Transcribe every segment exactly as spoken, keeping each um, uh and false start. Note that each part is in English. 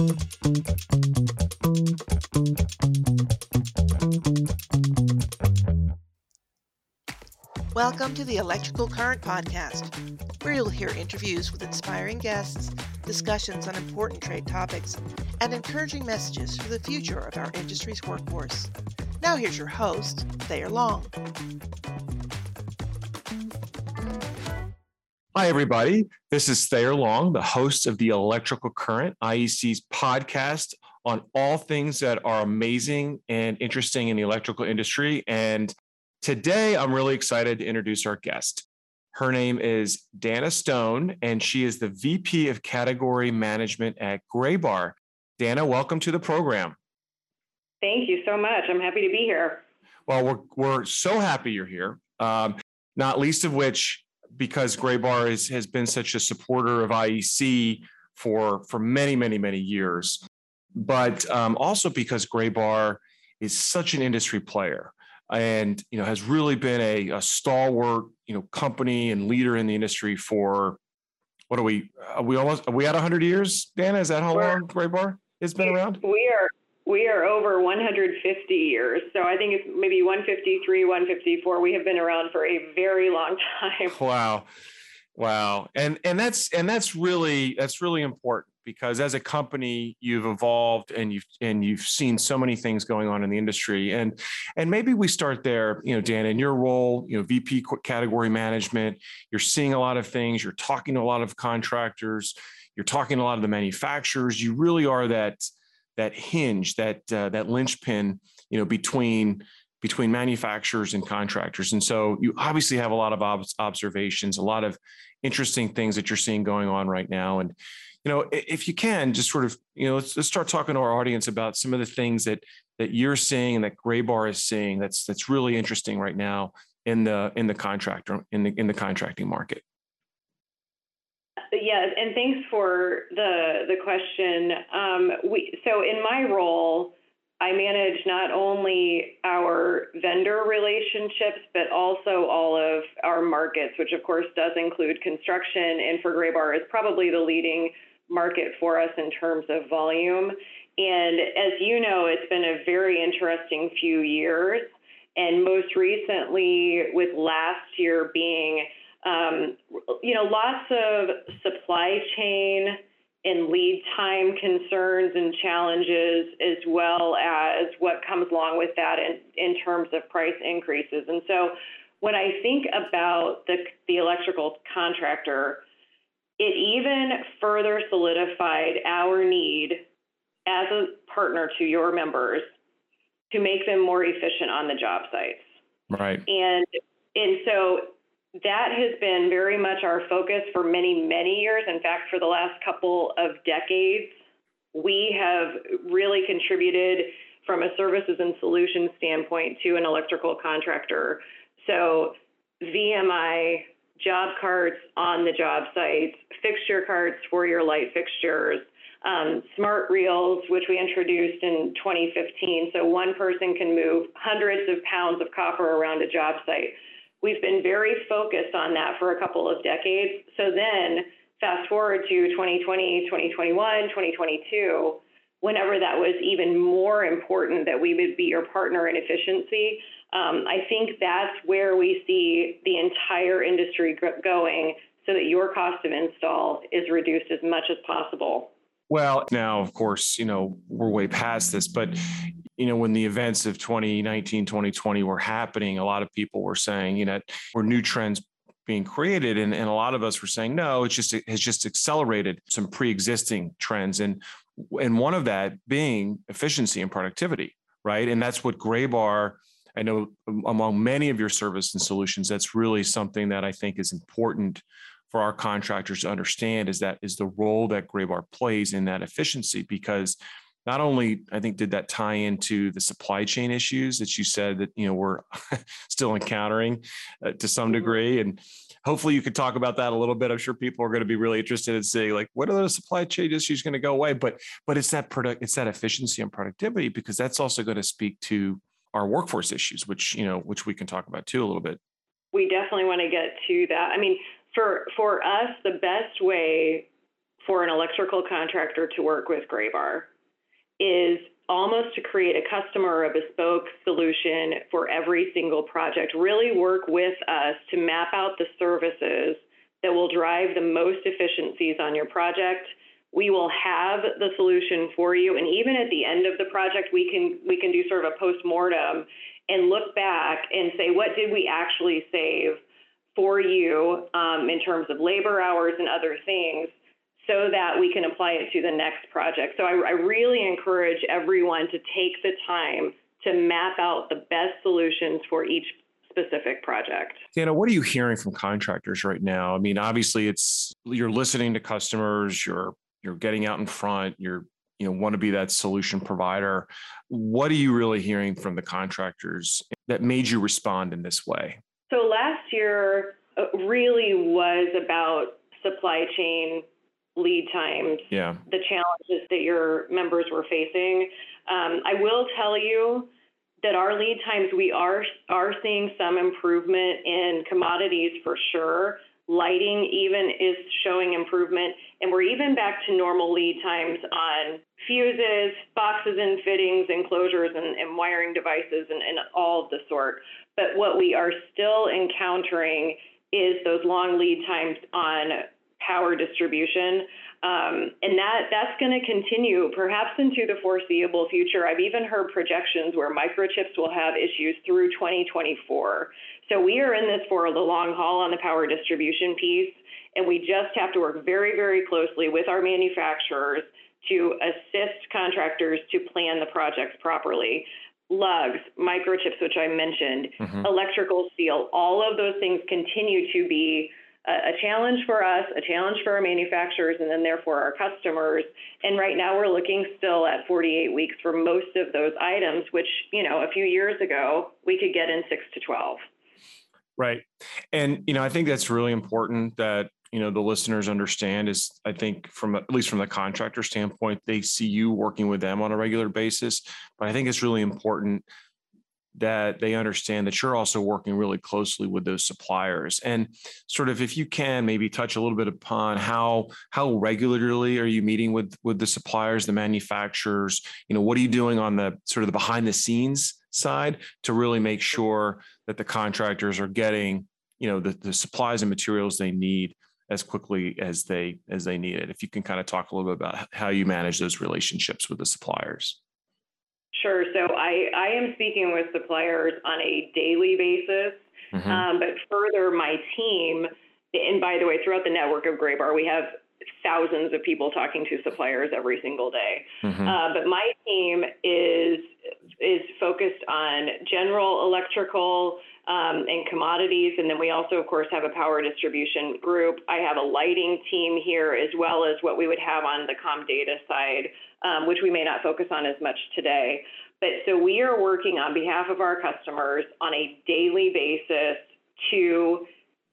Welcome to the Electrical Current Podcast, where you'll hear interviews with inspiring guests, discussions on important trade topics, and encouraging messages for the future of our industry's workforce. Now here's your host, Thayer Long. Hi, everybody. This is Thayer Long, the host of the Electrical Current, I E C's podcast on all things that are amazing and interesting in the electrical industry. And today, I'm really excited to introduce our guest. Her name is Dana Stone, and she is the V P of Category Management at Graybar. Dana, welcome to the program. Thank you so much. I'm happy to be here. Well, we're, we're so happy you're here, um, not least of which because Graybar is, has been such a supporter of I E C for, for many, many, many years, but um, also because Graybar is such an industry player and, you know, has really been a, a stalwart, you know, company and leader in the industry for, what are we, are we almost, are we at one hundred years, Dana? Is that how We're, long Graybar has been around? We are, we are over one hundred fifty years. So I think it's maybe one fifty-three, one fifty-four. We have been around for a very long time. Wow. Wow. And, and that's, and that's really, that's really important because as a company, you've evolved and you've, and you've seen so many things going on in the industry. And, and maybe we start there, you know, Dan, in your role, you know, V P category management, you're seeing a lot of things, you're talking to a lot of contractors, you're talking to a lot of the manufacturers. You really are that, that hinge, that, uh, that linchpin, you know, between, between manufacturers and contractors. And so you obviously have a lot of ob- observations, a lot of interesting things that you're seeing going on right now. And, you know, if you can just sort of, you know, let's, let's start talking to our audience about some of the things that, that you're seeing and that Graybar is seeing that's, that's really interesting right now in the, in the contractor, in the, in the contracting market. Yeah, and thanks for the the question. Um, we so in my role, I manage not only our vendor relationships, but also all of our markets, which of course does include construction, and for Graybar is probably the leading market for us in terms of volume. And as you know, it's been a very interesting few years, and most recently with last year being Um, you know, lots of supply chain and lead time concerns and challenges, as well as what comes along with that in, in terms of price increases. And so when I think about the, the electrical contractor, it even further solidified our need as a partner to your members to make them more efficient on the job sites. Right. And, and so that has been very much our focus for many, many years. In fact, for the last couple of decades, we have really contributed from a services and solutions standpoint to an electrical contractor. So V M I, job carts on the job sites, fixture carts for your light fixtures, um, smart reels, which we introduced in twenty fifteen. So one person can move hundreds of pounds of copper around a job site. We've been very focused on that for a couple of decades. So then fast forward to twenty twenty, twenty twenty-one, twenty twenty-two, whenever that was even more important that we would be your partner in efficiency. Um, I think that's where we see the entire industry going so that your cost of install is reduced as much as possible. Well, now, of course, you know, we're way past this, but you know, when the events of twenty nineteen, twenty twenty were happening, a lot of people were saying, you know, were new trends being created. And, and a lot of us were saying, no, it's just, it has just accelerated some pre-existing trends. And, and one of that being efficiency and productivity, right? And that's what Graybar, I know among many of your service and solutions, that's really something that I think is important for our contractors to understand is that is the role that Graybar plays in that efficiency, because not only, I think, did that tie into the supply chain issues that you said that, you know, we're still encountering uh, to some degree. And hopefully you could talk about that a little bit. I'm sure people are going to be really interested in seeing, like, what are those supply chain issues going to go away? But, but it's that product, it's that efficiency and productivity, because that's also going to speak to our workforce issues, which, you know, which we can talk about too a little bit. We definitely want to get to that. I mean, for, for us, the best way for an electrical contractor to work with Graybar is almost to create a customer or a bespoke solution for every single project. Really work with us to map out the services that will drive the most efficiencies on your project. We will have the solution for you, and even at the end of the project, we can we can do sort of a post-mortem and look back and say, what did we actually save for you um, in terms of labor hours and other things, so that we can apply it to the next project. So I, I really encourage everyone to take the time to map out the best solutions for each specific project. Dana, what are you hearing from contractors right now? I mean, obviously it's, you're listening to customers, you're, you're getting out in front, you're, you know, want to be that solution provider. What are you really hearing from the contractors that made you respond in this way? So last year really was about supply chain lead times, yeah, the challenges that your members were facing. Um, I will tell you that our lead times, we are are seeing some improvement in commodities for sure. Lighting even is showing improvement, and we're even back to normal lead times on fuses, boxes and fittings, enclosures, and, and wiring devices, and, and all of the sort. But what we are still encountering is those long lead times on power distribution. Um, and that that's going to continue perhaps into the foreseeable future. I've even heard projections where microchips will have issues through twenty twenty-four. So we are in this for the long haul on the power distribution piece, and we just have to work very, very closely with our manufacturers to assist contractors to plan the projects properly. Lugs, microchips, which I mentioned, mm-hmm. electrical steel, all of those things continue to be a challenge for us, a challenge for our manufacturers, and then therefore our customers. And right now we're looking still at forty-eight weeks for most of those items, which, you know, a few years ago we could get in six to twelve. Right. And, you know, I think that's really important that, you know, the listeners understand is, I think from, at least from the contractor standpoint, they see you working with them on a regular basis. But I think it's really important that they understand that you're also working really closely with those suppliers. And sort of, if you can maybe touch a little bit upon how, how regularly are you meeting with, with the suppliers, the manufacturers, you know, what are you doing on the sort of the behind the scenes side to really make sure that the contractors are getting, you know, the, the supplies and materials they need as quickly as they, as they need it. If you can kind of talk a little bit about how you manage those relationships with the suppliers. Sure. So I, I am speaking with suppliers on a daily basis, mm-hmm. um, but further my team, and by the way, throughout the network of Graybar, we have thousands of people talking to suppliers every single day. Mm-hmm. Uh, but my team is is focused on general electrical um, and commodities. And then we also, of course, have a power distribution group. I have a lighting team here, as well as what we would have on the comm data side, um, which we may not focus on as much today. But so we are working on behalf of our customers on a daily basis to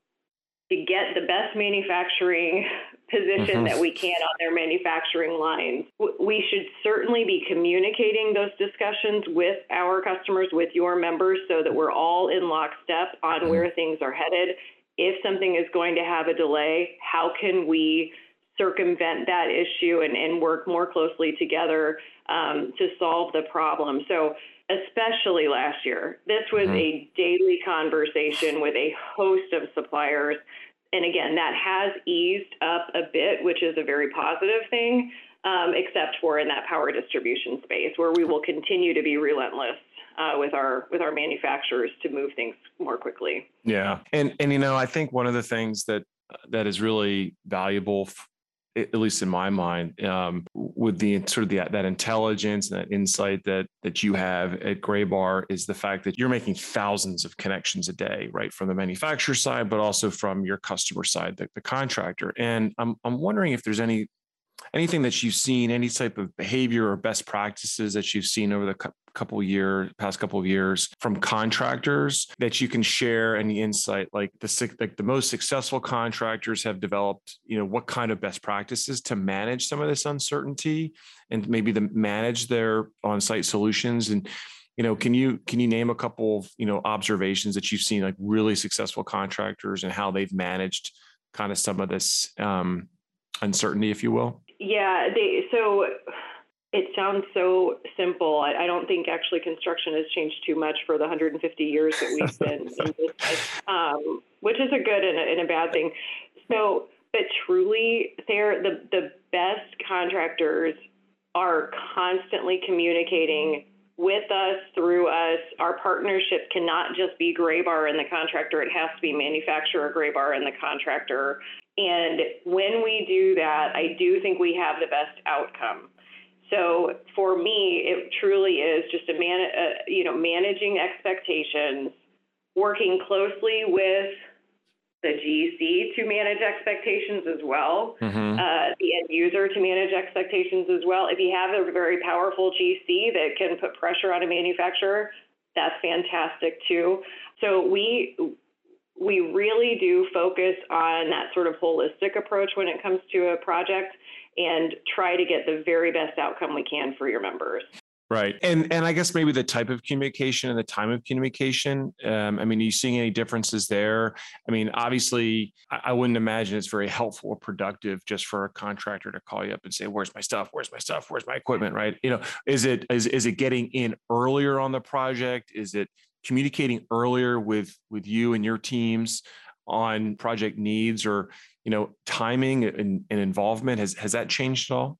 to get the best manufacturing position mm-hmm. that we can on their manufacturing lines. We should certainly be communicating those discussions with our customers, with your members, so that we're all in lockstep on mm-hmm. where things are headed. If something is going to have a delay, how can we circumvent that issue and, and work more closely together um, to solve the problem? So especially last year, this was mm-hmm. a daily conversation with a host of suppliers. And again, that has eased up a bit, which is a very positive thing, um, except for in that power distribution space, where we will continue to be relentless uh, with our with our manufacturers to move things more quickly. Yeah, and and you know, I think one of the things that that is really valuable, at least in my mind, um, with the sort of the, that intelligence and that insight that that you have at Graybar, is the fact that you're making thousands of connections a day, right, from the manufacturer side, but also from your customer side, the, the contractor. And I'm I'm wondering if there's any anything that you've seen, any type of behavior or best practices that you've seen over the cu- couple year, past couple of years from contractors that you can share, any insight, like the like the most successful contractors have developed, you know, what kind of best practices to manage some of this uncertainty and maybe to manage their on-site solutions. And, you know, can you, can you name a couple of, you know, observations that you've seen, like really successful contractors and how they've managed kind of some of this, um, uncertainty, if you will? Yeah, they, so it sounds so simple. I, I don't think actually construction has changed too much for the one hundred fifty years that we've been in business, um, which is a good and a, and a bad thing. So, but truly, they're the, the best contractors are constantly communicating with us, through us. Our partnership cannot just be Graybar and the contractor. It has to be manufacturer, Graybar, and the contractor. And when we do that, I do think we have the best outcome. So for me, it truly is just a man, uh, you know, managing expectations, working closely with the G C to manage expectations as well, mm-hmm. uh, the end user to manage expectations as well. If you have a very powerful G C that can put pressure on a manufacturer, that's fantastic too. So we we really do focus on that sort of holistic approach when it comes to a project and try to get the very best outcome we can for your members. Right. And and I guess maybe the type of communication and the time of communication. Um, I mean, are you seeing any differences there? I mean, obviously, I, I wouldn't imagine it's very helpful or productive just for a contractor to call you up and say, where's my stuff? Where's my stuff? Where's my equipment? Right. You know, is it is, is it getting in earlier on the project? Is it communicating earlier with with you and your teams on project needs, or, you know, timing and, and involvement? Has has that changed at all?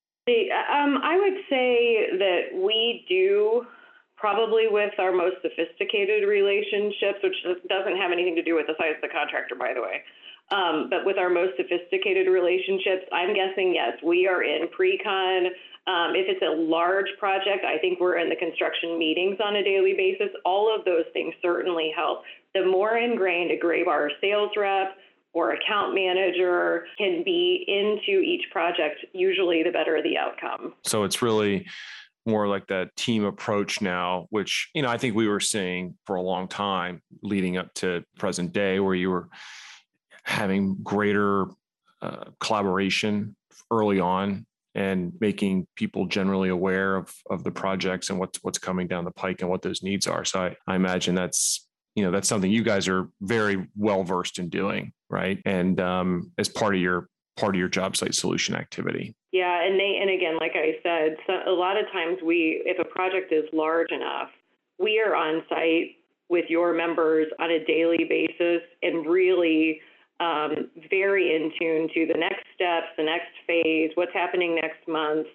Um, I would say that we do, probably with our most sophisticated relationships, which doesn't have anything to do with the size of the contractor, by the way, um, but with our most sophisticated relationships, I'm guessing, yes, we are in pre-con. Um, if it's a large project, I think we're in the construction meetings on a daily basis. All of those things certainly help. The more ingrained a Graybar sales rep or account manager can be into each project, usually the better the outcome. So it's really more like that team approach now, which, you know, I think we were seeing for a long time leading up to present day, where you were having greater uh, collaboration early on and making people generally aware of, of the projects and what's, what's coming down the pike and what those needs are. So I, I imagine that's, you know, that's something you guys are very well versed in doing, right? And um, as part of your part of your job site solution activity. Yeah, and they and again, like I said, so a lot of times we, if a project is large enough, we are on site with your members on a daily basis and really um, very in tune to the next steps, the next phase, what's happening next month,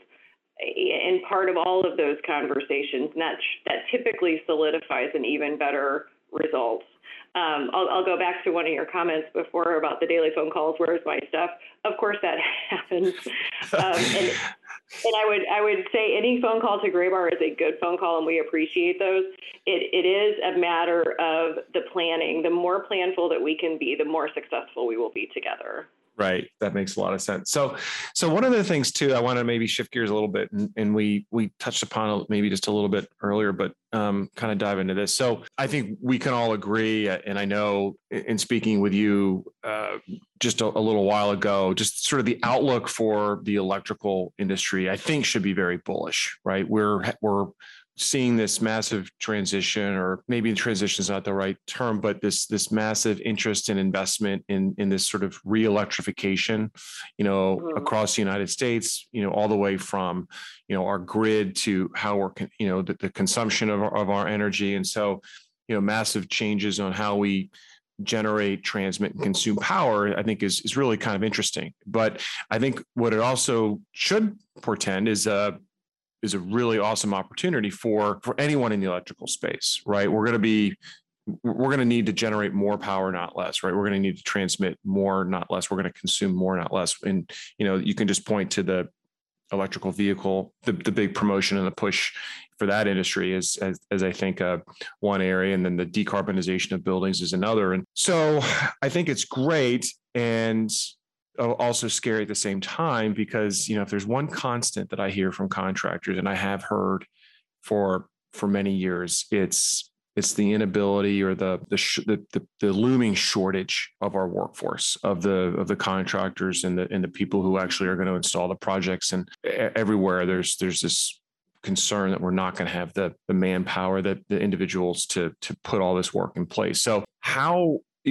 and part of all of those conversations. And that that typically solidifies an even better results. Um, I'll, I'll go back to one of your comments before about the daily phone calls. Where's my stuff? Of course, that happens. Um, and, and I would I would say any phone call to Graybar is a good phone call, and we appreciate those. It it is a matter of the planning. The more planful that we can be, the more successful we will be together. Right. That makes a lot of sense. So, so one of the things too, I want to maybe shift gears a little bit, and, and we we touched upon it maybe just a little bit earlier, but um, kind of dive into this. So, I think we can all agree, and I know in speaking with you uh, just a, a little while ago, just sort of the outlook for the electrical industry, I think should be very bullish. Right. We're we're seeing this massive transition, or maybe the transition is not the right term, but this this massive interest and investment in in this sort of re-electrification, you know, mm-hmm. across the United States, you know, all the way from, you know, our grid to how we're, you know, the, the consumption of our, of our energy. And so, you know, massive changes on how we generate, transmit, and consume power, I think is is really kind of interesting. But I think what it also should portend is a is a really awesome opportunity for, for anyone in the electrical space, right? We're going to be, we're going to need to generate more power, not less, right? We're going to need to transmit more, not less. We're going to consume more, not less. And, you know, you can just point to the electrical vehicle, the, the big promotion and the push for that industry is, as, as I think uh, one area, and then the decarbonization of buildings is another. And so I think it's great. And also scary at the same time, because, you know, if there's one constant that I hear from contractors, and I have heard for for many years, it's it's the inability, or the the the, the, the looming shortage of our workforce, of the of the contractors and the and the people who actually are going to install the projects. And everywhere there's there's this concern that we're not going to have the the manpower, that the individuals to to put all this work in place. So how is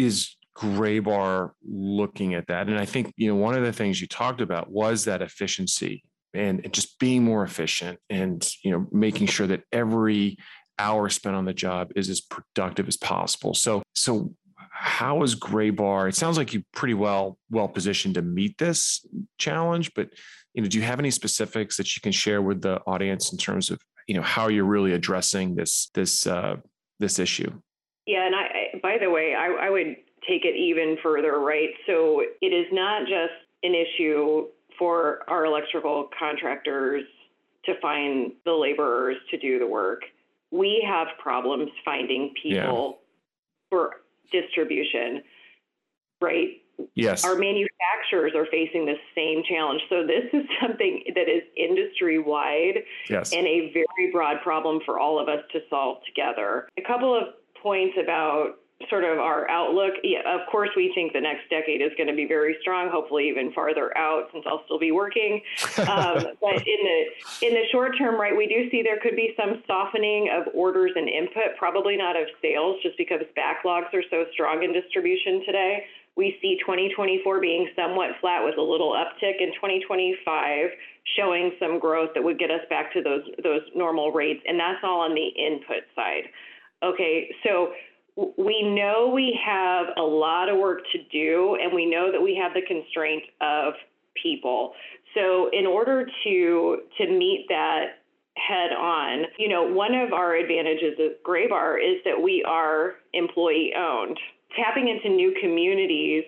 Graybar looking at that? And I think, you know, one of the things you talked about was that efficiency and just being more efficient and, you know, making sure that every hour spent on the job is as productive as possible. So, so how is Graybar? It sounds like you're pretty well, well positioned to meet this challenge, but, you know, do you have any specifics that you can share with the audience in terms of, you know, how you're really addressing this, this, uh, this issue? Yeah. And I, by the way, I, I would take it even further, right? So it is not just an issue for our electrical contractors to find the laborers to do the work. We have problems finding people yeah. for distribution, right? Yes. Our manufacturers are facing the same challenge. So this is something that is industry-wide yes. and a very broad problem for all of us to solve together. A couple of points about sort of our outlook. Yeah, of course, we think the next decade is going to be very strong, hopefully even farther out since I'll still be working. Um, but in the in the short term, right, we do see there could be some softening of orders and input, probably not of sales, just because backlogs are so strong in distribution today. We see twenty twenty-four being somewhat flat with a little uptick in twenty twenty-five, showing some growth that would get us back to those those normal rates. And that's all on the input side. Okay, so we know we have a lot of work to do, and we know that we have the constraint of people. So in order to to meet that head on, you know, one of our advantages at Graybar is that we are employee owned. Tapping into new communities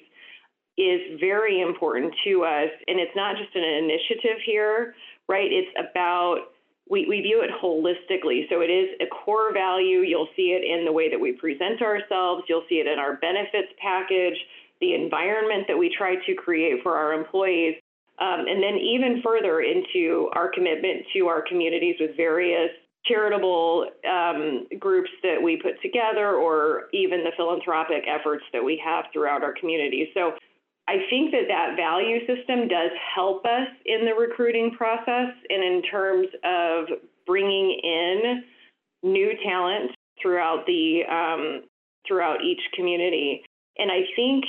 is very important to us, and it's not just an initiative here, right? It's about We, we view it holistically. So it is a core value. You'll see it in the way that we present ourselves. You'll see it in our benefits package, the environment that we try to create for our employees, um, and then even further into our commitment to our communities with various charitable um, groups that we put together, or even the philanthropic efforts that we have throughout our community. So I think that that value system does help us in the recruiting process and in terms of bringing in new talent throughout the um, throughout each community. And I think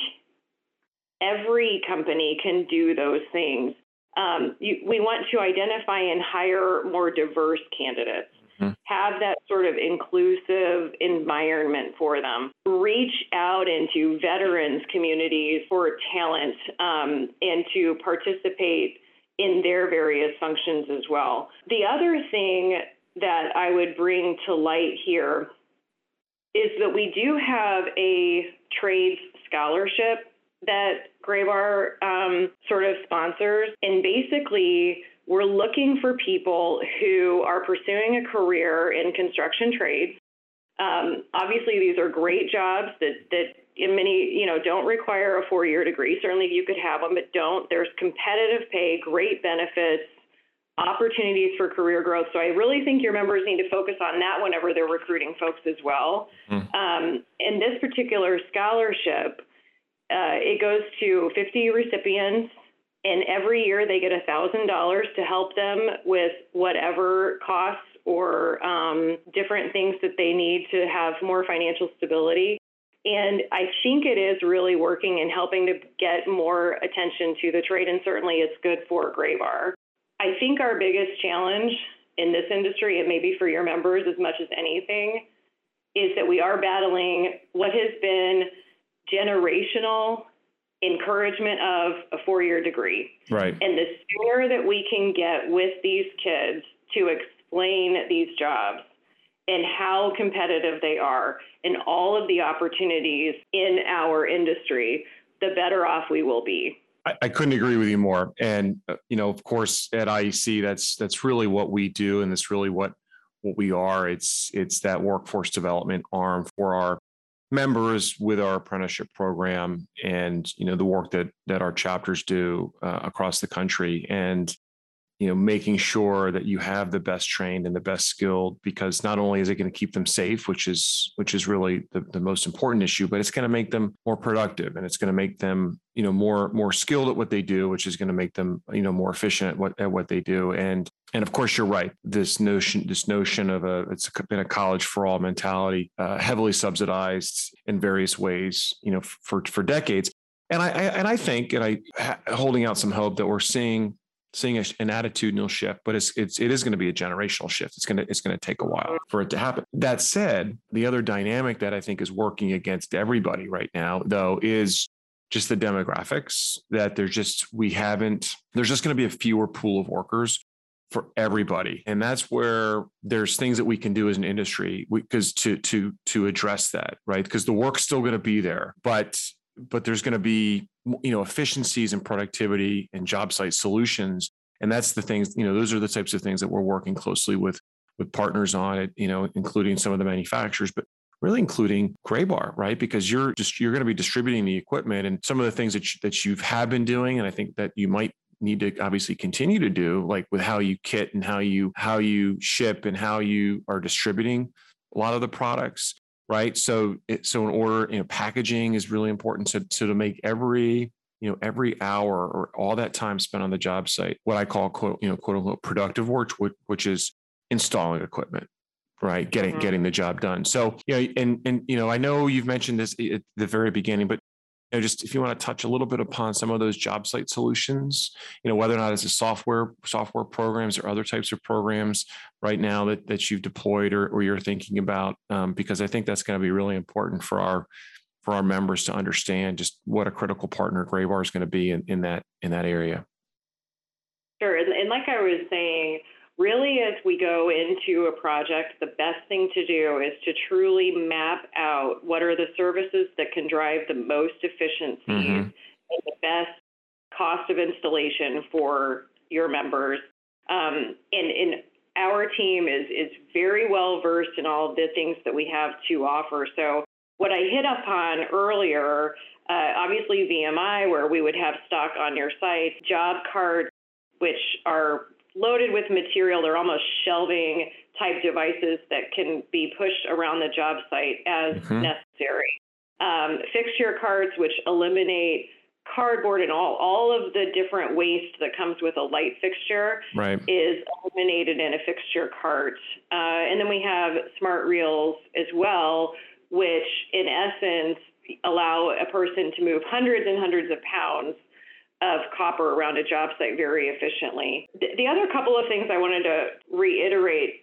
every company can do those things. Um, you, we want to identify and hire more diverse candidates. Have that sort of inclusive environment for them. Reach out into veterans communities for talent um, and to participate in their various functions as well. The other thing that I would bring to light here is that we do have a trades scholarship that Graybar um, sort of sponsors, and basically we're looking for people who are pursuing a career in construction trades. Um, obviously, these are great jobs that, that in many, you know, don't require a four-year degree. Certainly you could have them, but don't. There's competitive pay, great benefits, opportunities for career growth. So I really think your members need to focus on that whenever they're recruiting folks as well. Mm. Um, and this particular scholarship, uh, it goes to fifty recipients. And every year they get one thousand dollars to help them with whatever costs or um, different things that they need to have more financial stability. And I think it is really working in helping to get more attention to the trade, and certainly it's good for Graybar. I think our biggest challenge in this industry, and maybe for your members as much as anything, is that we are battling what has been generational encouragement of a four-year degree. Right. And the sooner that we can get with these kids to explain these jobs and how competitive they are and all of the opportunities in our industry, the better off we will be. I, I couldn't agree with you more. And, uh, you know, of course, at I E C, that's that's really what we do, and that's really what what we are. It's it's that workforce development arm for our members with our apprenticeship program, and, you know, the work that that our chapters do uh, across the country. And, you know, making sure that you have the best trained and the best skilled, because not only is it going to keep them safe, which is which is really the, the most important issue, but it's going to make them more productive, and it's going to make them, you know, more more skilled at what they do, which is going to make them, you know, more efficient at what at what they do. And and of course, you're right. This notion this notion of a it's been a college for all mentality, uh, heavily subsidized in various ways, you know, for for decades. And I, I and I think, and I holding out some hope that we're seeing. seeing a, an attitudinal shift, but it's it's it is going to be a generational shift. It's going to it's going to take a while for it to happen. That said, the other dynamic that I think is working against everybody right now, though, is just the demographics. That there's just we haven't there's just going to be a fewer pool of workers for everybody, and that's where there's things that we can do as an industry because to to to address that, right? Because the work's still going to be there, but but there's going to be, you know, efficiencies and productivity and job site solutions. And that's the things, you know, those are the types of things that we're working closely with, with partners on it, you know, including some of the manufacturers, but really including Graybar, right? Because you're just, you're going to be distributing the equipment and some of the things that you, that you have been doing. And I think that you might need to obviously continue to do, like with how you kit and how you, how you ship and how you are distributing a lot of the products. Right. So, it, so in order, you know, packaging is really important. So, so to make every, you know, every hour or all that time spent on the job site, what I call, quote, you know, quote unquote, productive work, which, which is installing equipment, right. Getting, mm-hmm. getting the job done. So, you know, and, and, you know, I know you've mentioned this at the very beginning, but you know, just if you want to touch a little bit upon some of those job site solutions, you know, whether or not it's a software, software programs or other types of programs right now that, that you've deployed or, or you're thinking about, um, because I think that's going to be really important for our, for our members to understand just what a critical partner Graybar is going to be in, in that, in that area. Sure. And, and like I was saying, really, as we go into a project, the best thing to do is to truly map out what are the services that can drive the most efficiencies mm-hmm. and the best cost of installation for your members. Um, and, and our team is, is very well versed in all the things that we have to offer. So what I hit upon earlier, uh, obviously V M I, where we would have stock on your site, job cards, which are loaded with material. They're almost shelving type devices that can be pushed around the job site as mm-hmm. necessary. Um, fixture carts, which eliminate cardboard and all, all of the different waste that comes with a light fixture right. is eliminated in a fixture cart. Uh, and then we have smart reels as well, which in essence allow a person to move hundreds and hundreds of pounds of copper around a job site very efficiently. The, the other couple of things I wanted to reiterate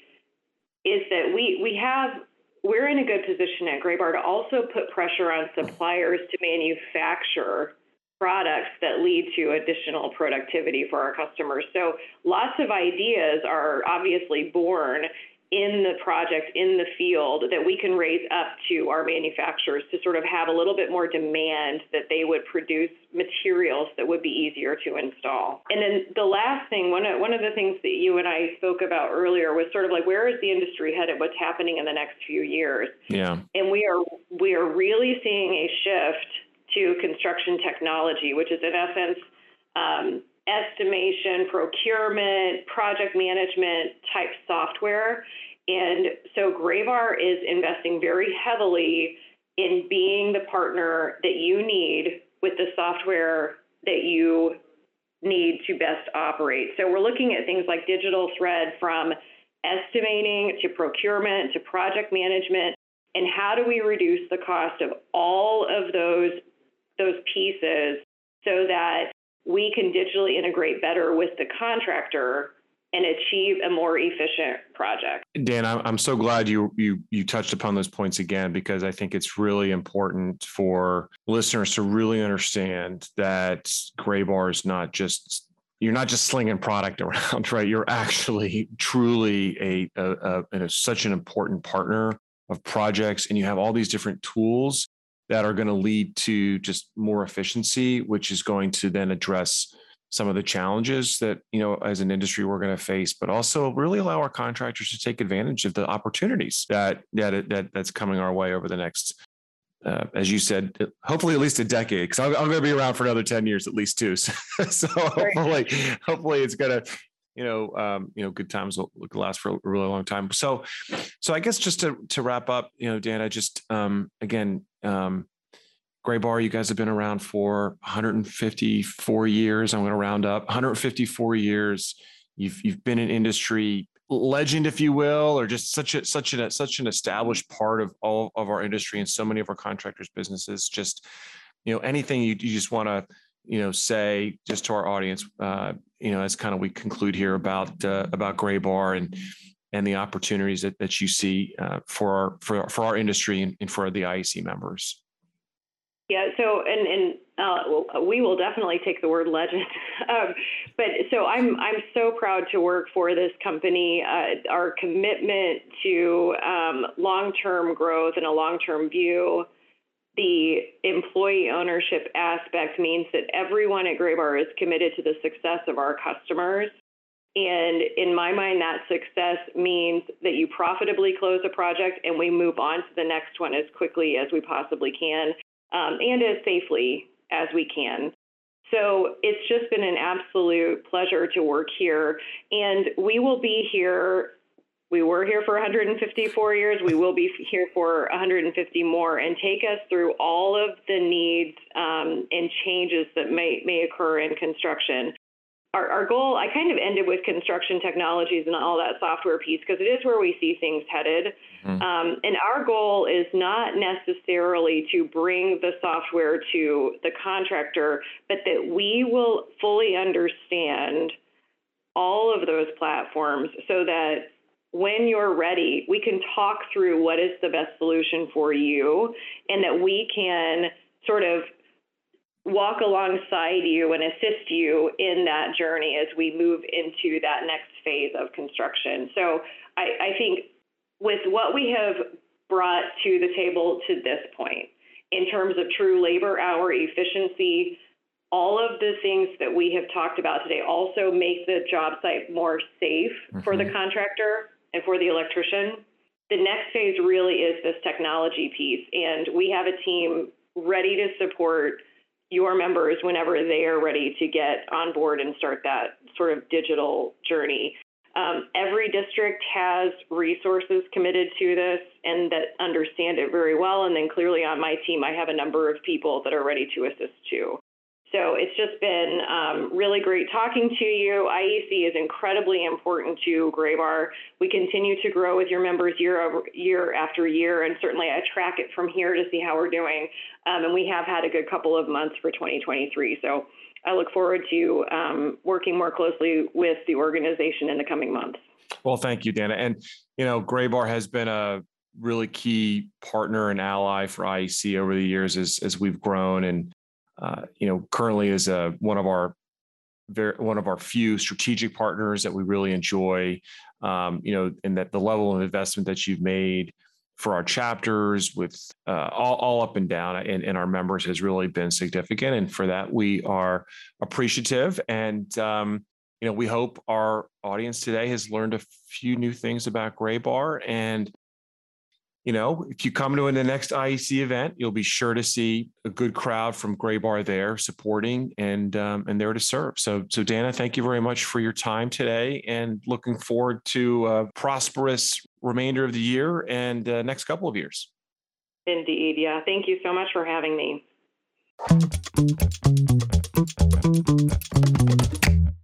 is that we we have, we're in a good position at Graybar to also put pressure on suppliers to manufacture products that lead to additional productivity for our customers. So lots of ideas are obviously born in the project, in the field, that we can raise up to our manufacturers to sort of have a little bit more demand that they would produce materials that would be easier to install. And then the last thing, one of, one of the things that you and I spoke about earlier was sort of like, where is the industry headed? What's happening in the next few years? Yeah. And we are we are really seeing a shift to construction technology, which is in essence um, estimation, procurement, project management type software. And so Graybar is investing very heavily in being the partner that you need with the software that you need to best operate. So we're looking at things like digital thread from estimating to procurement to project management, and how do we reduce the cost of all of those, those pieces so that we can digitally integrate better with the contractor and achieve a more efficient project. Dan, I'm so glad you you you touched upon those points again, because I think it's really important for listeners to really understand that Graybar is not just, you're not just slinging product around, right? You're actually truly a, a, a, a such an important partner of projects, and you have all these different tools that are going to lead to just more efficiency, which is going to then address some of the challenges that, you know, as an industry we're going to face, but also really allow our contractors to take advantage of the opportunities that that that that's coming our way over the next, uh, as you said, hopefully at least a decade, because I'm, I'm going to be around for another ten years at least too. So, so hopefully, hopefully it's going to you know, um, you know, good times will, will last for a really long time. So, so I guess just to to wrap up, you know, Dana, just um, again, um, Graybar, you guys have been around for one hundred fifty-four years. I'm going to round up one hundred fifty-four years. You've you've been an industry legend, if you will, or just such a such an such an established part of all of our industry and so many of our contractors' businesses. Just, you know, anything you, you just want to, you know, say just to our audience, uh, you know, as kind of we conclude here about uh, about Graybar and and the opportunities that, that you see uh, for our for for our industry and, and for the I E C members. Yeah, so and and uh, we will definitely take the word legend. um, but so I'm I'm so proud to work for this company. Uh, our commitment to um, long-term growth and a long-term view, the employee ownership aspect means that everyone at Graybar is committed to the success of our customers. And in my mind, that success means that you profitably close a project and we move on to the next one as quickly as we possibly can. Um, and as safely as we can. So it's just been an absolute pleasure to work here. And we will be here, we were here for one hundred fifty-four years, we will be here for one hundred fifty more, and take us through all of the needs um, and changes that may, may occur in construction. Our, our goal, I kind of ended with construction technologies and all that software piece because it is where we see things headed. Mm-hmm. Um, and our goal is not necessarily to bring the software to the contractor, but that we will fully understand all of those platforms so that when you're ready, we can talk through what is the best solution for you and that we can sort of walk alongside you and assist you in that journey as we move into that next phase of construction. So I, I think with what we have brought to the table to this point, in terms of true labor hour efficiency, all of the things that we have talked about today also make the job site more safe mm-hmm. for the contractor and for the electrician. The next phase really is this technology piece, and we have a team ready to support your members whenever they are ready to get on board and start that sort of digital journey. Um, every district has resources committed to this and that understand it very well. And then clearly on my team, I have a number of people that are ready to assist too. So it's just been um, really great talking to you. I E C is incredibly important to Graybar. We continue to grow with your members year over year after year, and certainly I track it from here to see how we're doing. Um, and we have had a good couple of months for twenty twenty-three. So I look forward to um, working more closely with the organization in the coming months. Well, thank you, Dana. And, you know, Graybar has been a really key partner and ally for I E C over the years as, as we've grown. And Uh, you know, currently is a, one of our very, one of our few strategic partners that we really enjoy, um, you know, and that the level of investment that you've made for our chapters with uh, all, all up and down and, and our members has really been significant. And for that, we are appreciative. And, um, you know, we hope our audience today has learned a few new things about Graybar. And you know, if you come to the next I E C event, you'll be sure to see a good crowd from Graybar there supporting and um, and there to serve. So, so Dana, thank you very much for your time today, and looking forward to a prosperous remainder of the year and uh, next couple of years. Indeed, yeah. Thank you so much for having me.